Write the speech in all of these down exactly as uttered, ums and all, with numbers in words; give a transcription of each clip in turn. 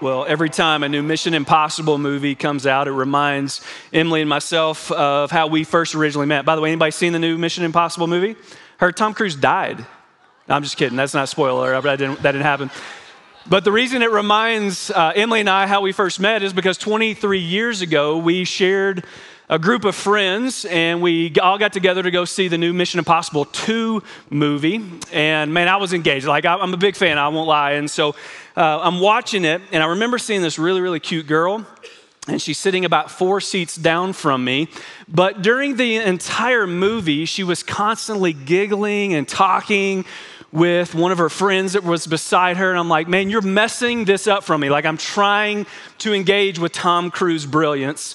Well, every time a new Mission Impossible movie comes out, it reminds Emily and myself of how we first originally met. By the way, anybody seen the new Mission Impossible movie? Heard Tom Cruise died. No, I'm just kidding. That's not a spoiler. That didn't, that didn't happen. But the reason it reminds uh, Emily and I how we first met is because twenty-three years ago, we shared a group of friends, and we all got together to go see the new Mission Impossible two movie. And man, I was engaged. Like, I'm a big fan, I won't lie. And so uh, I'm watching it, and I remember seeing this really, really cute girl, and she's sitting about four seats down from me. But during the entire movie, she was constantly giggling and talking with one of her friends that was beside her. And I'm like, man, you're messing this up for me. Like, I'm trying to engage with Tom Cruise brilliance.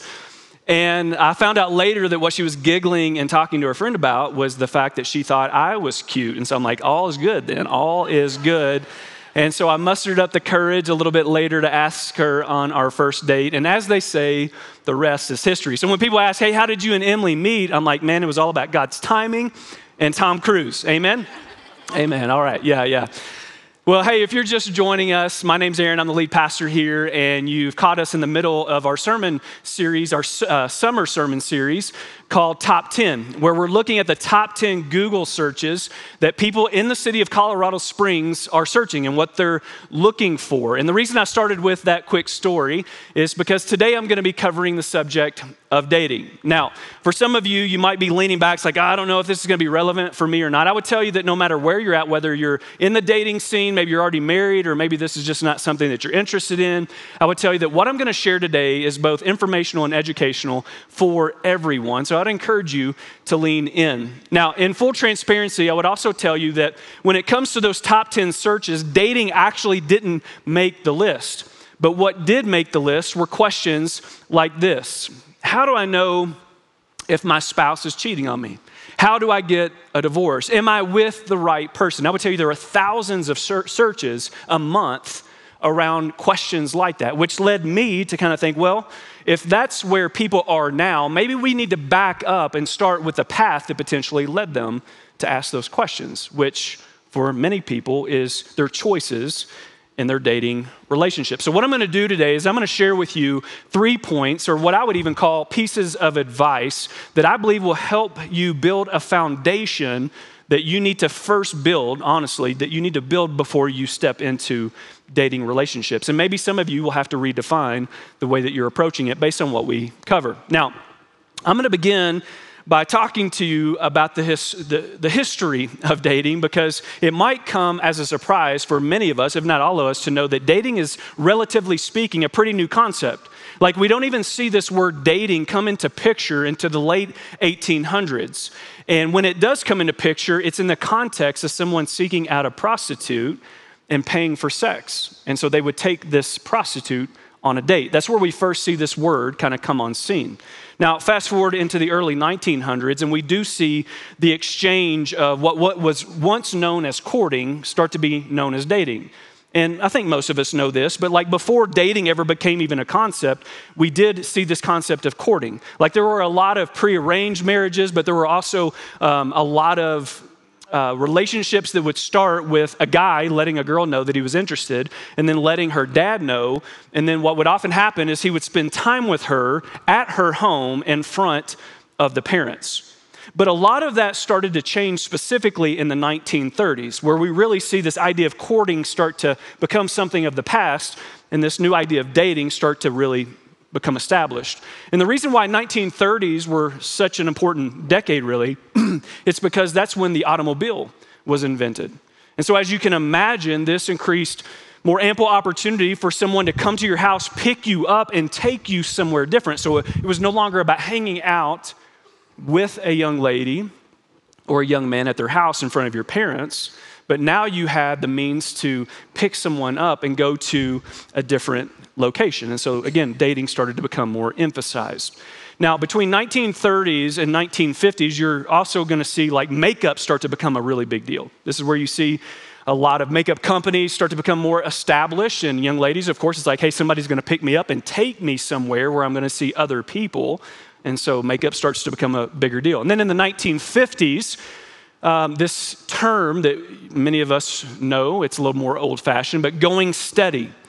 And I found out later that what she was giggling and talking to her friend about was the fact that she thought I was cute. And so I'm like, all is good then, all is good. And so I mustered up the courage a little bit later to ask her on our first date. And as they say, the rest is history. So when people ask, hey, how did you and Emily meet? I'm like, man, it was all about God's timing and Tom Cruise. Amen? Amen. All right. Yeah, yeah. Well, hey, if you're just joining us, my name's Aaron. I'm the lead pastor here, and you've caught us in the middle of our sermon series, our uh, summer sermon series called Top ten, where we're looking at the top ten Google searches that people in the city of Colorado Springs are searching and what they're looking for. And the reason I started with that quick story is because today I'm going to be covering the subject of dating. Now, for some of you, you might be leaning back, it's like, I don't know if this is going to be relevant for me or not. I would tell you that no matter where you're at, whether you're in the dating scene, maybe you're already married, or maybe this is just not something that you're interested in, I would tell you that what I'm going to share today is both informational and educational for everyone. So I'd encourage you to lean in. Now, in full transparency, I would also tell you that when it comes to those top ten searches, dating actually didn't make the list. But what did make the list were questions like this. How do I know if my spouse is cheating on me? How do I get a divorce? Am I with the right person? I would tell you there are thousands of ser- searches a month around questions like that, which led me to kind of think, well, if that's where people are now, maybe we need to back up and start with the path that potentially led them to ask those questions, which for many people is their choices in their dating relationship. So what I'm going to do today is I'm going to share with you three points, or what I would even call pieces of advice that I believe will help you build a foundation that you need to first build, honestly, that you need to build before you step into dating relationships. And maybe some of you will have to redefine the way that you're approaching it based on what we cover. Now, I'm going to begin by talking to you about the, his, the, the history of dating, because it might come as a surprise for many of us, if not all of us, to know that dating is, relatively speaking, a pretty new concept. Like, we don't even see this word dating come into picture into the late eighteen hundreds. And when it does come into picture, it's in the context of someone seeking out a prostitute and paying for sex. And so they would take this prostitute on a date. That's where we first see this word kind of come on scene. Now, fast forward into the early nineteen hundreds, and we do see the exchange of what, what was once known as courting start to be known as dating. And I think most of us know this, but like before dating ever became even a concept, we did see this concept of courting. Like, there were a lot of prearranged marriages, but there were also um, a lot of Uh, relationships that would start with a guy letting a girl know that he was interested, and then letting her dad know. And then what would often happen is he would spend time with her at her home in front of the parents. But a lot of that started to change specifically in the nineteen thirties, where we really see this idea of courting start to become something of the past, and this new idea of dating start to really become established. And the reason why nineteen thirties were such an important decade, really, it's because that's when the automobile was invented. And so as you can imagine, this increased more ample opportunity for someone to come to your house, pick you up, and take you somewhere different. So it was no longer about hanging out with a young lady or a young man at their house in front of your parents, but now you had the means to pick someone up and go to a different location. And so again, dating started to become more emphasized. Now, between nineteen thirties and nineteen fifties, you're also going to see like makeup start to become a really big deal. This is where you see a lot of makeup companies start to become more established. And young ladies, of course, it's like, hey, somebody's going to pick me up and take me somewhere where I'm going to see other people. And so makeup starts to become a bigger deal. And then in the nineteen fifties, Um, this term that many of us know, it's a little more old-fashioned, but going steady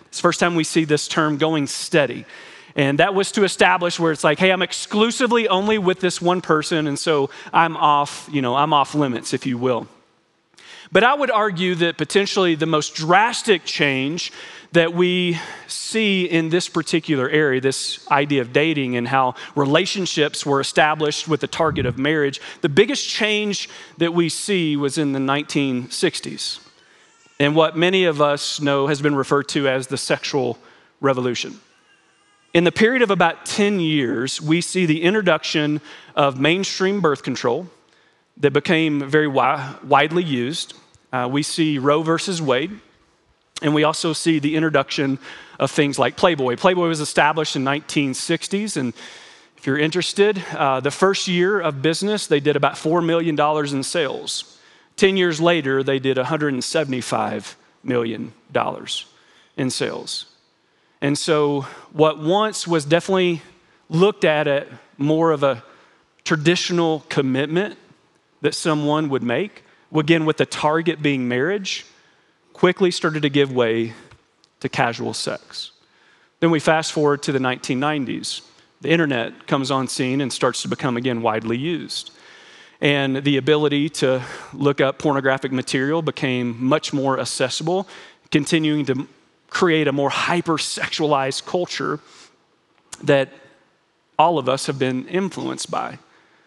It's the first time we see this term going steady. And that was to establish where it's like, hey, I'm exclusively only with this one person, and so I'm off, you know, I'm off limits, if you will. But I would argue that potentially the most drastic change that we see in this particular area, this idea of dating and how relationships were established with the target of marriage, the biggest change that we see was in the nineteen sixties. And what many of us know has been referred to as the sexual revolution. In the period of about ten years, we see the introduction of mainstream birth control that became very wi- widely used. Uh, we see Roe versus Wade, and we also see the introduction of things like Playboy. Playboy was established in nineteen sixties, and if you're interested, uh, the first year of business, they did about four million dollars in sales. ten years later, they did one hundred seventy-five million dollars in sales. And so what once was definitely looked at at more of a traditional commitment that someone would make, again, with the target being marriage, quickly started to give way to casual sex. Then we fast forward to the nineteen nineties. The internet comes on scene and starts to become, again, widely used. And the ability to look up pornographic material became much more accessible, continuing to create a more hyper-sexualized culture that all of us have been influenced by.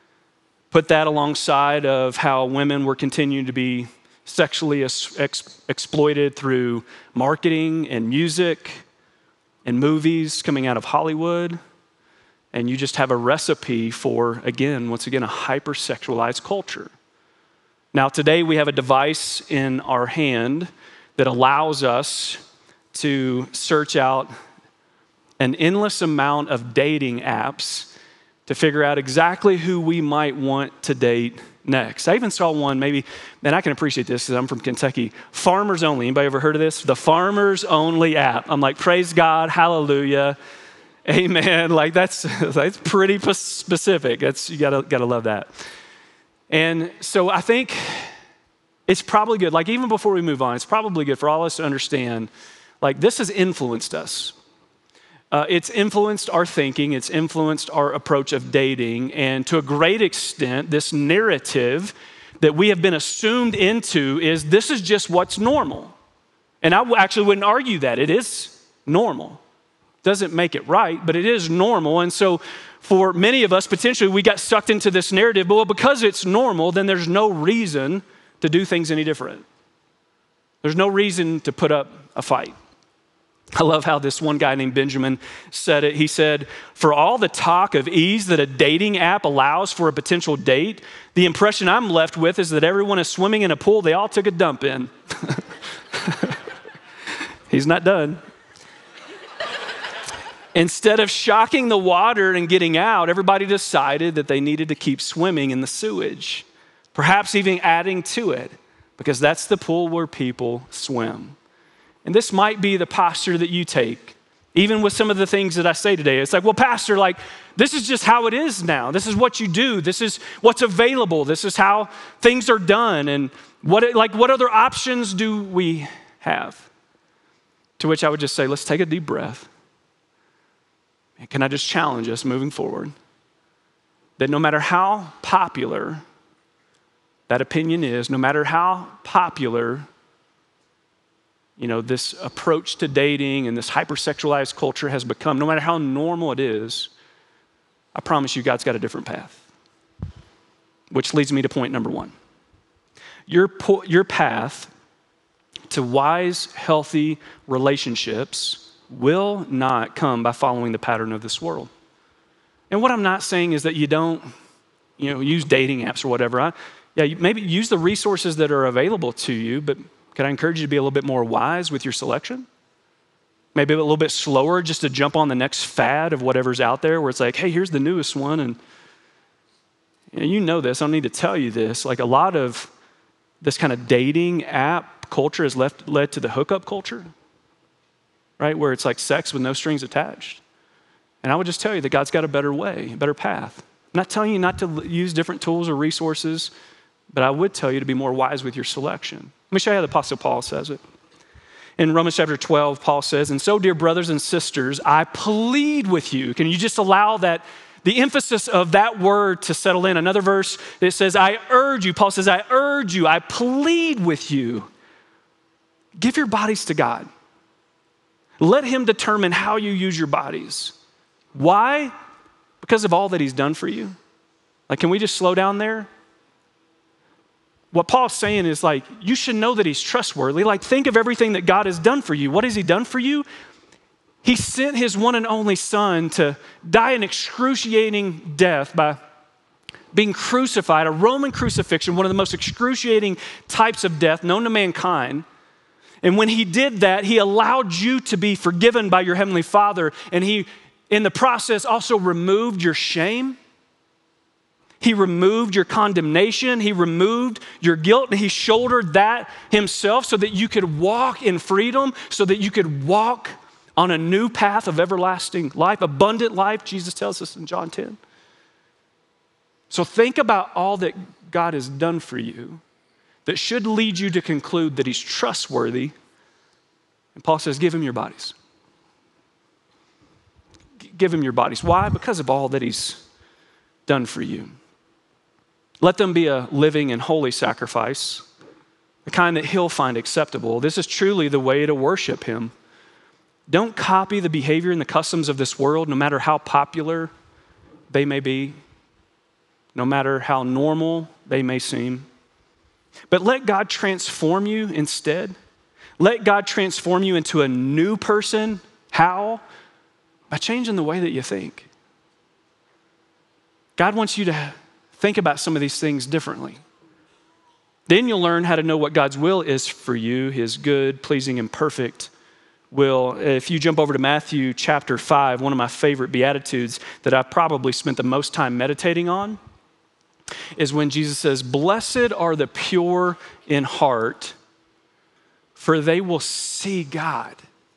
Put that alongside of how women were continuing to be sexually ex- ex- exploited through marketing and music and movies coming out of Hollywood. And you just have a recipe for, again, once again, a hyper-sexualized culture. Now, today we have a device in our hand that allows us to search out an endless amount of dating apps to figure out exactly who we might want to date next. I even saw one, maybe, and I can appreciate this because I'm from Kentucky, Farmers Only. Anybody ever heard of this? The Farmers Only app. I'm like, praise God, hallelujah, amen. Like that's that's pretty specific. That's you gotta gotta love that. And so I think it's probably good. Like even before we move on, it's probably good for all of us to understand. Like this has influenced us. Uh, it's influenced our thinking. It's influenced our approach of dating. And to a great extent, this narrative that we have been assumed into is this is just what's normal. And I actually wouldn't argue that. It is normal. Doesn't make it right, but it is normal. And so for many of us, potentially we got sucked into this narrative. But well, because it's normal, then there's no reason to do things any different. There's no reason to put up a fight. I love how this one guy named Benjamin said it. He said, for all the talk of ease that a dating app allows for a potential date, the impression I'm left with is that everyone is swimming in a pool they all took a dump in. He's not done. Instead of shocking the water and getting out, everybody decided that they needed to keep swimming in the sewage, perhaps even adding to it, because that's the pool where people swim. And this might be the posture that you take, even with some of the things that I say today. It's like, well, Pastor, like, this is just how it is now. This is what you do. This is what's available. This is how things are done. And what, like, what other options do we have? To which I would just say, let's take a deep breath. And can I just challenge us moving forward that no matter how popular that opinion is, no matter how popular you know, this approach to dating and this hypersexualized culture has become, no matter how normal it is, I promise you God's got a different path. Which leads me to point number one. Your, po- your path to wise, healthy relationships will not come by following the pattern of this world. And what I'm not saying is that you don't, you know, use dating apps or whatever. I, yeah, you maybe use the resources that are available to you, but could I encourage you to be a little bit more wise with your selection? Maybe a little bit slower just to jump on the next fad of whatever's out there where it's like, hey, here's the newest one. And you know, you know this, I don't need to tell you this. Like a lot of this kind of dating app culture has left, led to the hookup culture, right? Where it's like sex with no strings attached. And I would just tell you that God's got a better way, a better path. I'm not telling you not to use different tools or resources, but I would tell you to be more wise with your selection. Let me show you how the Apostle Paul says it. In Romans chapter twelve, Paul says, and so, dear brothers and sisters, I plead with you. Can you just allow that, the emphasis of that word to settle in? Another verse, it says, I urge you. Paul says, I urge you, I plead with you. Give your bodies to God. Let him determine how you use your bodies. Why? Because of all that he's done for you. Like, can we just slow down there? What Paul's saying is like, you should know that he's trustworthy. Like, think of everything that God has done for you. What has he done for you? He sent his one and only son to die an excruciating death by being crucified, a Roman crucifixion, one of the most excruciating types of death known to mankind. And when he did that, he allowed you to be forgiven by your heavenly Father. And he, in the process, also removed your shame. He removed your condemnation. He removed your guilt. And he shouldered that himself so that you could walk in freedom, so that you could walk on a new path of everlasting life, abundant life, Jesus tells us in John ten. So think about all that God has done for you that should lead you to conclude that he's trustworthy. And Paul says, give him your bodies. G- give him your bodies. Why? Because of all that he's done for you. Let them be a living and holy sacrifice, the kind that he'll find acceptable. This is truly the way to worship him. Don't copy the behavior and the customs of this world, no matter how popular they may be, no matter how normal they may seem. But let God transform you instead. Let God transform you into a new person. How? By changing the way that you think. God wants you to think about some of these things differently. Then you'll learn how to know what God's will is for you, his good, pleasing, and perfect will. If you jump over to Matthew chapter five, one of my favorite Beatitudes that I've probably spent the most time meditating on is when Jesus says, blessed are the pure in heart, for they will see God.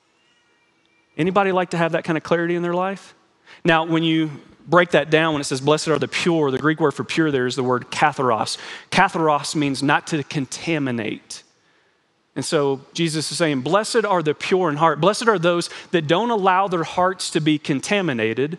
Anybody like to have that kind of clarity in their life? Now, when you break that down, when it says blessed are the pure, the Greek word for pure there is the word katharos. Katharos means not to contaminate. And so Jesus is saying, blessed are the pure in heart. Blessed are those that don't allow their hearts to be contaminated,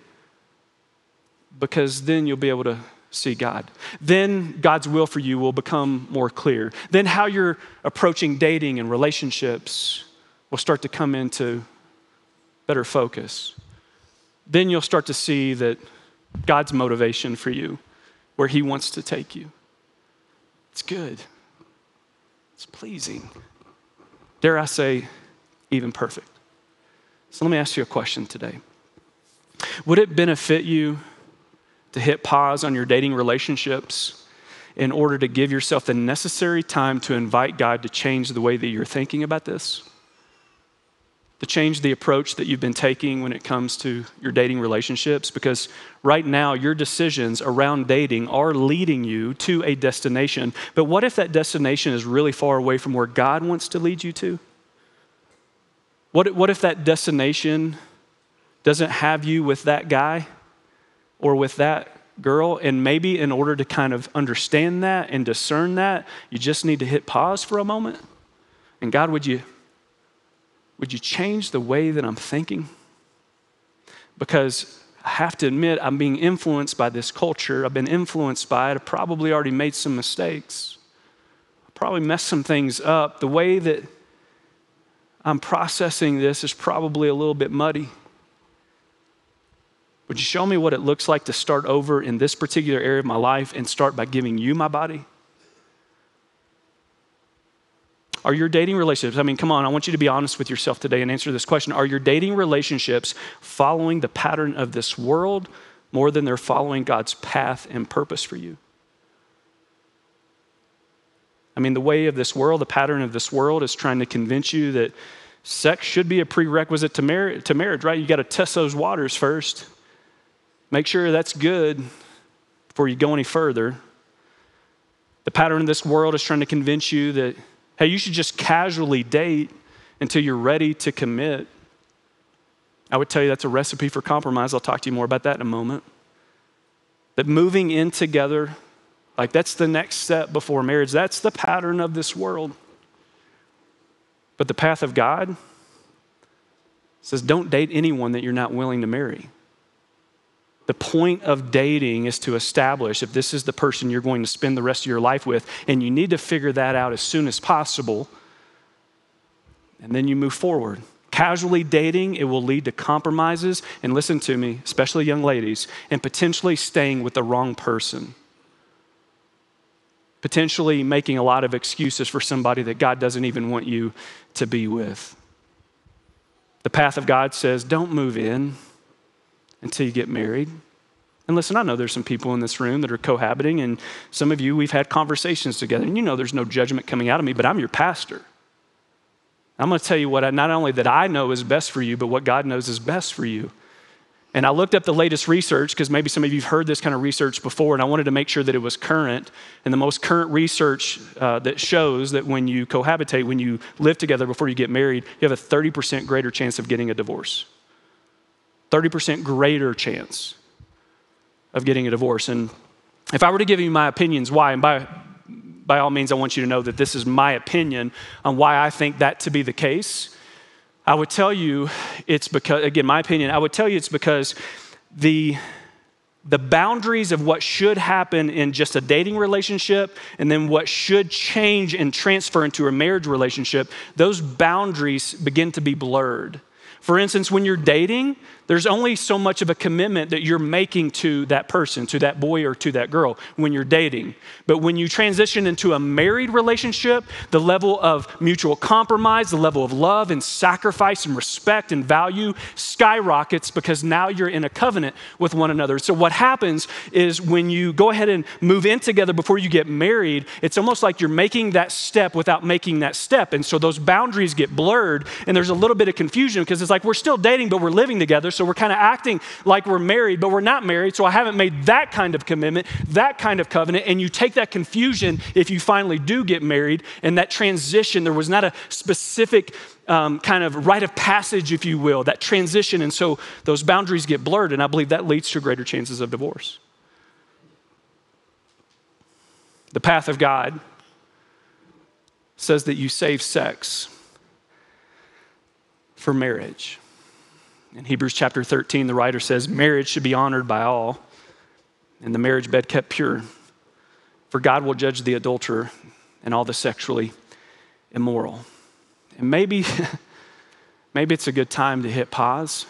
because then you'll be able to see God. Then God's will for you will become more clear. Then how you're approaching dating and relationships will start to come into better focus. Then you'll start to see that God's motivation for you, where he wants to take you, it's good. It's pleasing. Dare I say, even perfect. So let me ask you a question today. Would it benefit you to hit pause on your dating relationships in order to give yourself the necessary time to invite God to change the way that you're thinking about this? To change the approach that you've been taking when it comes to your dating relationships? Because right now, your decisions around dating are leading you to a destination. But what if that destination is really far away from where God wants to lead you to? What, what if that destination doesn't have you with that guy or with that girl? And maybe in order to kind of understand that and discern that, you just need to hit pause for a moment. And God, would you Would you change the way that I'm thinking? Because I have to admit, I'm being influenced by this culture. I've been influenced by it. I've probably already made some mistakes. I probably messed some things up. The way that I'm processing this is probably a little bit muddy. Would you show me what it looks like to start over in this particular area of my life and start by giving you my body? Are your dating relationships, I mean, come on, I want you to be honest with yourself today and answer this question. Are your dating relationships following the pattern of this world more than they're following God's path and purpose for you? I mean, the way of this world, the pattern of this world is trying to convince you that sex should be a prerequisite to, mar- to marriage, right? You got to test those waters first. Make sure that's good before you go any further. The pattern of this world is trying to convince you that, hey, you should just casually date until you're ready to commit. I would tell you that's a recipe for compromise. I'll talk to you more about that in a moment. That moving in together, like that's the next step before marriage. That's the pattern of this world. But the path of God says don't date anyone that you're not willing to marry. The point of dating is to establish if this is the person you're going to spend the rest of your life with, and you need to figure that out as soon as possible, and then you move forward. Casually dating, it will lead to compromises, and listen to me, especially young ladies, and potentially staying with the wrong person. Potentially making a lot of excuses for somebody that God doesn't even want you to be with. The path of God says, don't move in until you get married. And listen, I know there's some people in this room that are cohabiting, and some of you, we've had conversations together, and you know there's no judgment coming out of me, but I'm your pastor. I'm going to tell you what, I, not only that I know is best for you, but what God knows is best for you. And I looked up the latest research because maybe some of you have heard this kind of research before, and I wanted to make sure that it was current. And the most current research uh, that shows that when you cohabitate, when you live together before you get married, you have a thirty percent greater chance of getting a divorce. thirty percent greater chance of getting a divorce. And if I were to give you my opinions why, and by, by all means, I want you to know that this is my opinion on why I think that to be the case, I would tell you it's because, again, my opinion, I would tell you it's because the, the boundaries of what should happen in just a dating relationship and then what should change and transfer into a marriage relationship, those boundaries begin to be blurred. For instance, when you're dating, there's only so much of a commitment that you're making to that person, to that boy or to that girl when you're dating. But when you transition into a married relationship, the level of mutual compromise, the level of love and sacrifice and respect and value skyrockets because now you're in a covenant with one another. So what happens is when you go ahead and move in together before you get married, it's almost like you're making that step without making that step. And so those boundaries get blurred, and there's a little bit of confusion because it's like we're still dating, but we're living together. So we're kind of acting like we're married, but we're not married. So I haven't made that kind of commitment, that kind of covenant. And you take that confusion if you finally do get married, and that transition, there was not a specific um, kind of rite of passage, if you will, that transition. And so those boundaries get blurred, and I believe that leads to greater chances of divorce. The path of God says that you save sex for marriage. In Hebrews chapter thirteen, the writer says, marriage should be honored by all, and the marriage bed kept pure. For God will judge the adulterer and all the sexually immoral. And maybe, maybe it's a good time to hit pause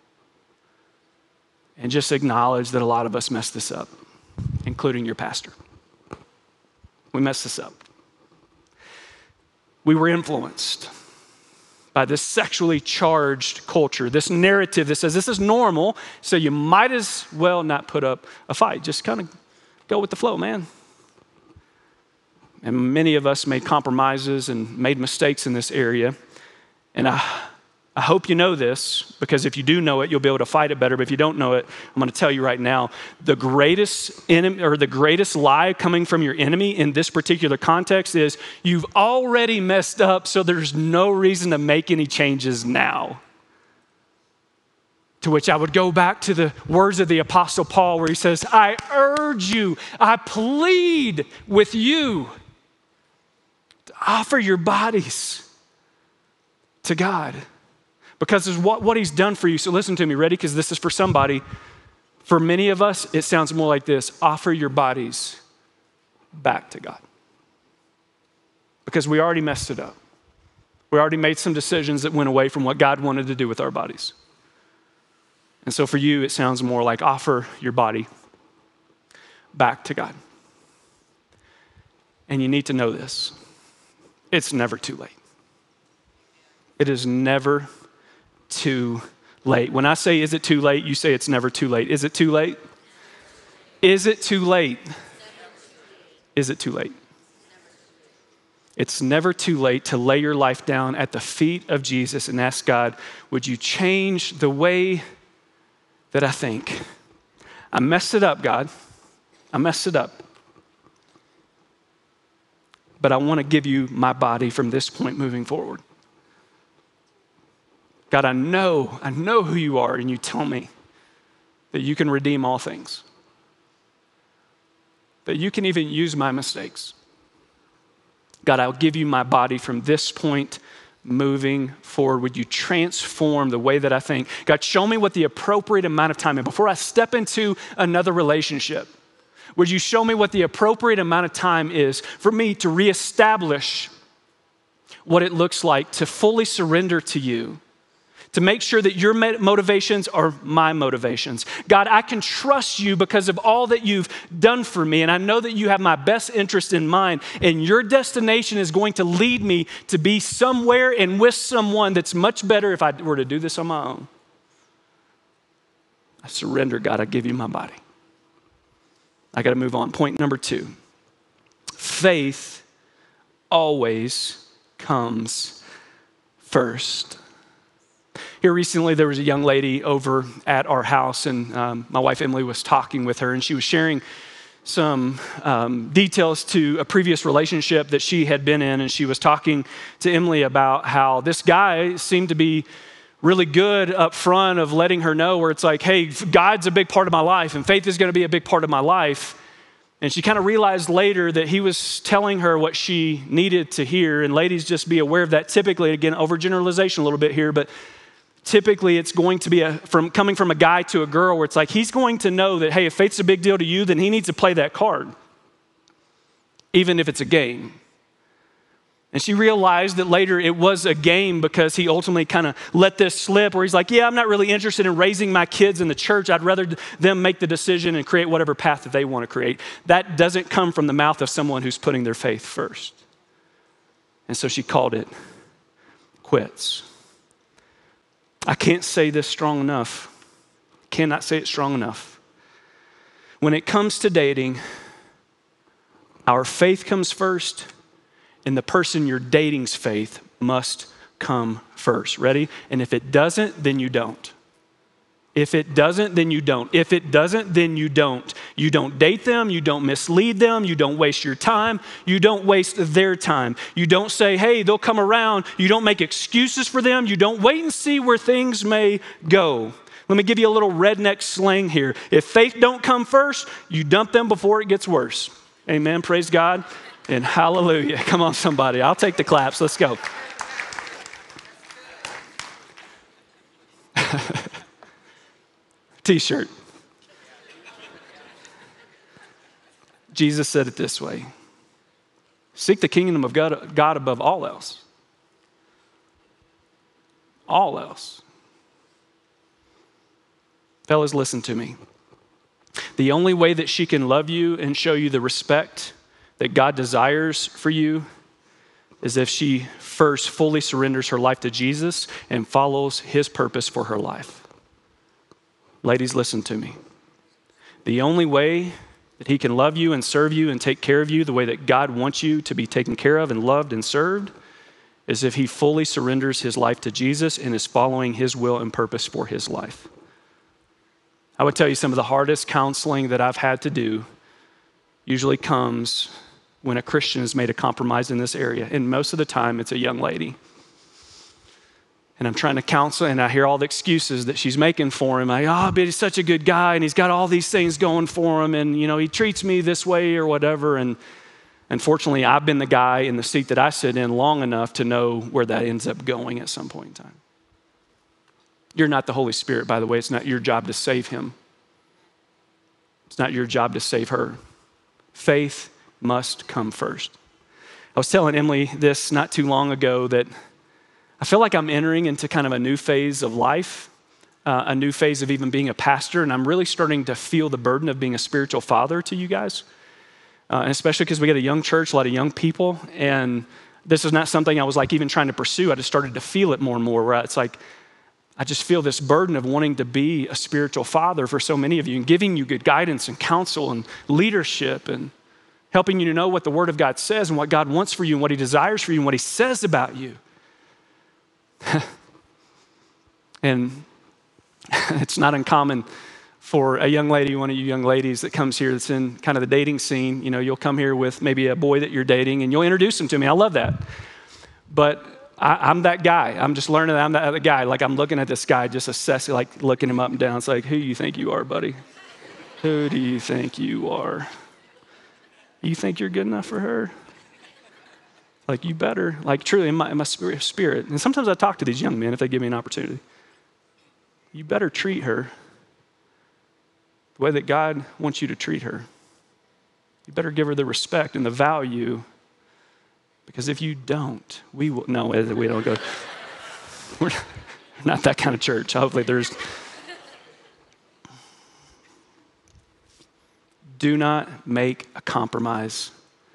and just acknowledge that a lot of us messed this up, including your pastor. We messed this up. We were influenced by this sexually charged culture, this narrative that says this is normal, so you might as well not put up a fight. Just kind of go with the flow, man. And many of us made compromises and made mistakes in this area. And I, I hope you know this, because if you do know it, you'll be able to fight it better. But if you don't know it, I'm going to tell you right now, the greatest enemy or the greatest lie coming from your enemy in this particular context is you've already messed up, so there's no reason to make any changes now. To which I would go back to the words of the Apostle Paul where he says, I urge you, I plead with you to offer your bodies to God. Because it's what, what he's done for you. So listen to me, ready? Because this is for somebody. For many of us, it sounds more like this. Offer your bodies back to God. Because we already messed it up. We already made some decisions that went away from what God wanted to do with our bodies. And so for you, it sounds more like offer your body back to God. And you need to know this. It's never too late. It is never too late. When I say, is it too late? You say it's never too late. Is it too late? Is it too late? Is it too late? It's never too late to lay your life down at the feet of Jesus and ask God, would you change the way that I think? I messed it up, God. I messed it up. But I want to give you my body from this point moving forward. God, I know, I know who you are, and you tell me that you can redeem all things. That you can even use my mistakes. God, I'll give you my body from this point moving forward? Would you transform the way that I think? God, show me what the appropriate amount of time is. Before I step into another relationship, would you show me what the appropriate amount of time is for me to reestablish what it looks like to fully surrender to you, to make sure that your motivations are my motivations. God, I can trust you because of all that you've done for me, and I know that you have my best interest in mind, and your destination is going to lead me to be somewhere and with someone that's much better if I were to do this on my own. I surrender, God, I give you my body. I got to move on. Point number two. Faith always comes first. Here recently, there was a young lady over at our house, and um, my wife Emily was talking with her, and she was sharing some um, details to a previous relationship that she had been in, and she was talking to Emily about how this guy seemed to be really good up front of letting her know where it's like, hey, God's a big part of my life, and faith is going to be a big part of my life. And she kind of realized later that he was telling her what she needed to hear, and ladies, just be aware of that. Typically, again, overgeneralization a little bit here, but typically it's going to be a, from coming from a guy to a girl where it's like he's going to know that, hey, if faith's a big deal to you, then he needs to play that card, even if it's a game. And she realized that later it was a game because he ultimately kind of let this slip where he's like, yeah, I'm not really interested in raising my kids in the church. I'd rather them make the decision and create whatever path that they want to create. That doesn't come from the mouth of someone who's putting their faith first. And so she called it quits. I can't say this strong enough. Cannot say it strong enough. When it comes to dating, our faith comes first, and the person you're dating's faith must come first. Ready? And if it doesn't, then you don't. If it doesn't, then you don't. If it doesn't, then you don't. You don't date them. You don't mislead them. You don't waste your time. You don't waste their time. You don't say, hey, they'll come around. You don't make excuses for them. You don't wait and see where things may go. Let me give you a little redneck slang here. If faith don't come first, you dump them before it gets worse. Amen. Praise God. And hallelujah. Come on, somebody. I'll take the claps. Let's go. T-shirt. Jesus said it this way. Seek the kingdom of God, God above all else. All else. Fellas, listen to me. The only way that she can love you and show you the respect that God desires for you is if she first fully surrenders her life to Jesus and follows his purpose for her life. Ladies, listen to me. The only way that he can love you and serve you and take care of you the way that God wants you to be taken care of and loved and served is if he fully surrenders his life to Jesus and is following his will and purpose for his life. I would tell you some of the hardest counseling that I've had to do usually comes when a Christian has made a compromise in this area. And most of the time, it's a young lady. And I'm trying to counsel, and I hear all the excuses that she's making for him. I, oh, but he's such a good guy, and he's got all these things going for him, and, you know, he treats me this way or whatever. And unfortunately, I've been the guy in the seat that I sit in long enough to know where that ends up going at some point in time. You're not the Holy Spirit, by the way. It's not your job to save him. It's not your job to save her. Faith must come first. I was telling Emily this not too long ago that I feel like I'm entering into kind of a new phase of life, uh, a new phase of even being a pastor, and I'm really starting to feel the burden of being a spiritual father to you guys, uh, and especially because we got a young church, a lot of young people, and this is not something I was like even trying to pursue. I just started to feel it more and more, where it's like, I just feel this burden of wanting to be a spiritual father for so many of you and giving you good guidance and counsel and leadership and helping you to know what the Word of God says and what God wants for you and what he desires for you and what he says about you. And it's not uncommon for a young lady, one of you young ladies that comes here that's in kind of the dating scene. You know, you'll come here with maybe a boy that you're dating and you'll introduce him to me. I love that. But I, I'm that guy. I'm just learning that I'm that other guy. Like I'm looking at this guy, just assessing, like looking him up and down. It's like, who do you think you are, buddy? Who do you think you are? You think you're good enough for her? Like, you better, like truly in my, in my spirit, and sometimes I talk to these young men if they give me an opportunity. You better treat her the way that God wants you to treat her. You better give her the respect and the value, because if you don't, we will, no, we don't go, we're not that kind of church. Hopefully there's, do not make a compromise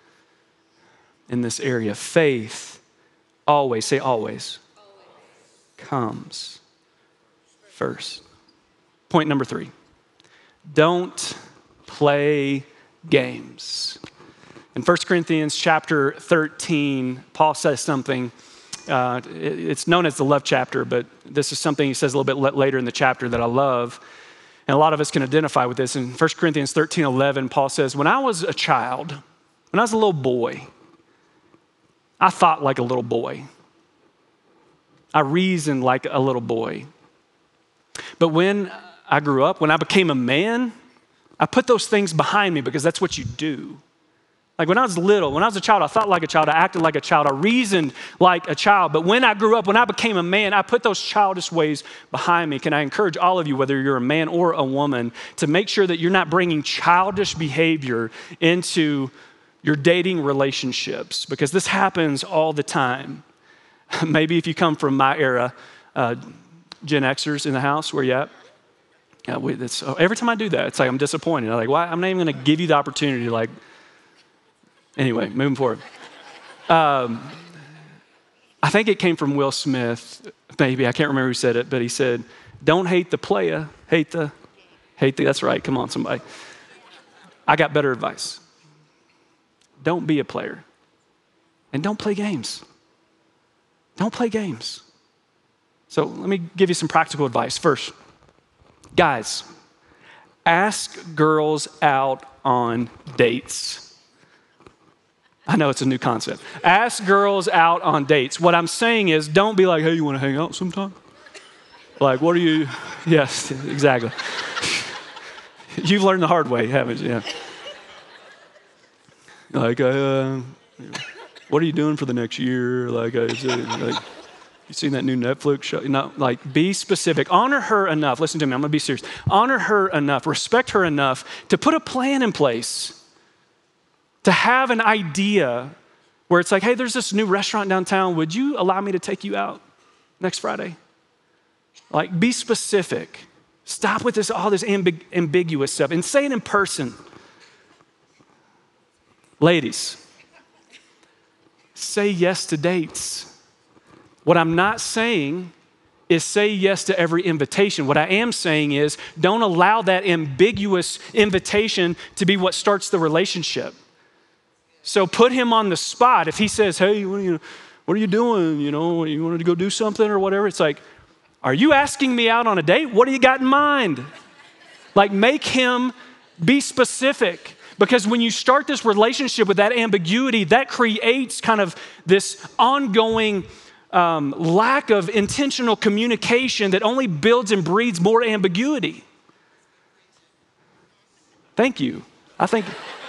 in this area. Faith always, say always, always, comes first. Point number three, don't play games. In First Corinthians chapter thirteen, Paul says something, uh, it's known as the love chapter, but this is something he says a little bit later in the chapter that I love. And a lot of us can identify with this. In First Corinthians thirteen eleven, Paul says, when I was a child, when I was a little boy, I thought like a little boy. I reasoned like a little boy. But when I grew up, when I became a man, I put those things behind me because that's what you do. Like when I was little, when I was a child, I thought like a child, I acted like a child, I reasoned like a child. But when I grew up, when I became a man, I put those childish ways behind me. Can I encourage all of you, whether you're a man or a woman, to make sure that you're not bringing childish behavior into your dating relationships, because this happens all the time. Maybe if you come from my era, uh, Gen Xers in the house, where you at? Yeah, we, that's, oh, every time I do that, it's like I'm disappointed. I'm like, why? I'm not even going to give you the opportunity to like, anyway, moving forward. Um, I think it came from Will Smith, maybe, I can't remember who said it, but he said, don't hate the playa, hate the, hate the, that's right, come on somebody. I got better advice. Don't be a player. And don't play games. Don't play games. So let me give you some practical advice. First, guys, ask girls out on dates. I know it's a new concept. Ask girls out on dates. What I'm saying is, don't be like, hey, you want to hang out sometime? Like, what are you? Yes, exactly. You've learned the hard way, haven't you? Yeah. Like, uh, what are you doing for the next year? Like, uh, is it, like, you seen that new Netflix show? No, like, be specific. Honor her enough. Listen to me, I'm gonna be serious. Honor her enough, respect her enough to put a plan in place, to have an idea where it's like, hey, there's this new restaurant downtown. Would you allow me to take you out next Friday? Like, be specific. Stop with this, all this ambig- ambiguous stuff, and say it in person. Ladies, say yes to dates. What I'm not saying is say yes to every invitation. What I am saying is don't allow that ambiguous invitation to be what starts the relationship. So put him on the spot. If he says, hey, what are you, what are you doing? You know, you wanted to go do something or whatever. It's like, are you asking me out on a date? What do you got in mind? Like, make him be specific. Because when you start this relationship with that ambiguity, that creates kind of this ongoing um, lack of intentional communication that only builds and breeds more ambiguity. Thank you. I think.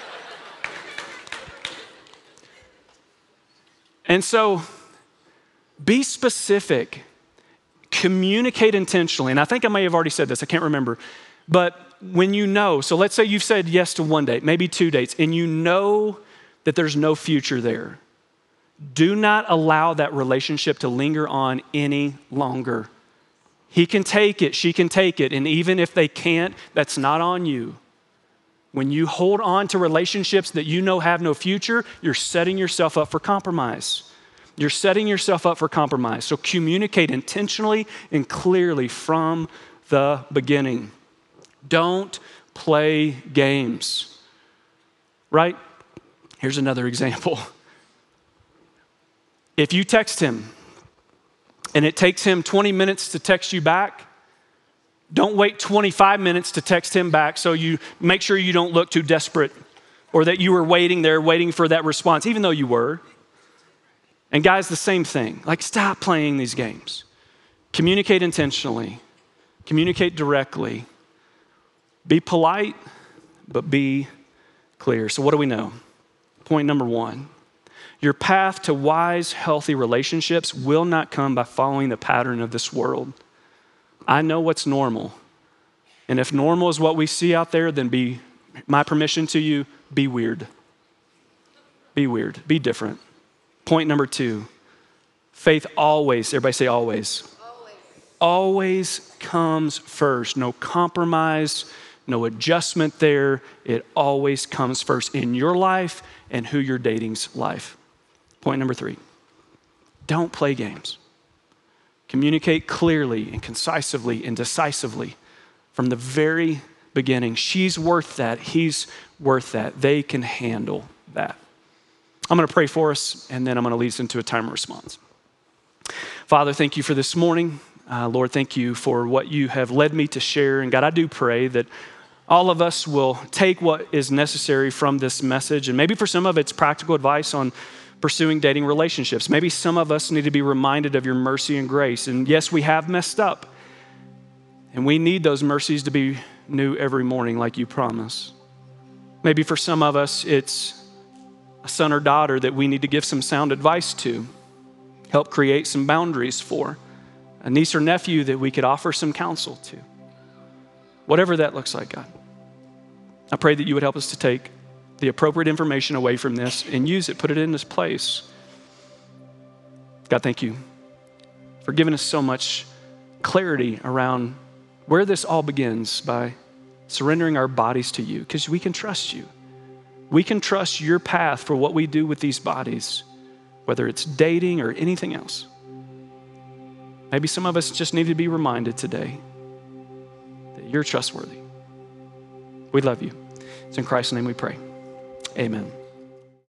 And so, be specific. Communicate intentionally. And I think I may have already said this, I can't remember. But when you know, so let's say you've said yes to one date, maybe two dates, and you know that there's no future there, do not allow that relationship to linger on any longer. He can take it, she can take it, and even if they can't, that's not on you. When you hold on to relationships that you know have no future, you're setting yourself up for compromise. You're setting yourself up for compromise. So communicate intentionally and clearly from the beginning. Don't play games, right? Here's another example. If you text him and it takes him twenty minutes to text you back, don't wait twenty-five minutes to text him back, so you make sure you don't look too desperate or that you were waiting there, waiting for that response, even though you were. And guys, the same thing. Like, stop playing these games. Communicate intentionally. Communicate directly. Be polite, but be clear. So what do we know? Point number one. Your path to wise, healthy relationships will not come by following the pattern of this world. I know what's normal. And if normal is what we see out there, then be, my permission to you, be weird. Be weird, be different. Point number two, faith always, everybody say always. Always. Always comes first. No compromise, no adjustment there. It always comes first in your life and who you're dating's life. Point number three, don't play games. Communicate clearly and concisely and decisively from the very beginning. She's worth that. He's worth that. They can handle that. I'm going to pray for us, and then I'm going to lead us into a time of response. Father, thank you for this morning. Uh, Lord, thank you for what you have led me to share. And God, I do pray that all of us will take what is necessary from this message. And maybe for some of it's practical advice on pursuing dating relationships. Maybe some of us need to be reminded of your mercy and grace. And yes, we have messed up. And we need those mercies to be new every morning like you promise. Maybe for some of us, it's a son or daughter that we need to give some sound advice to, help create some boundaries for, a niece or nephew that we could offer some counsel to. Whatever that looks like, God. I pray that you would help us to take the appropriate information away from this and use it, put it in its place. God, thank you for giving us so much clarity around where this all begins by surrendering our bodies to you, because we can trust you. We can trust your path for what we do with these bodies, whether it's dating or anything else. Maybe some of us just need to be reminded today that you're trustworthy. We love you. It's in Christ's name we pray. Amen.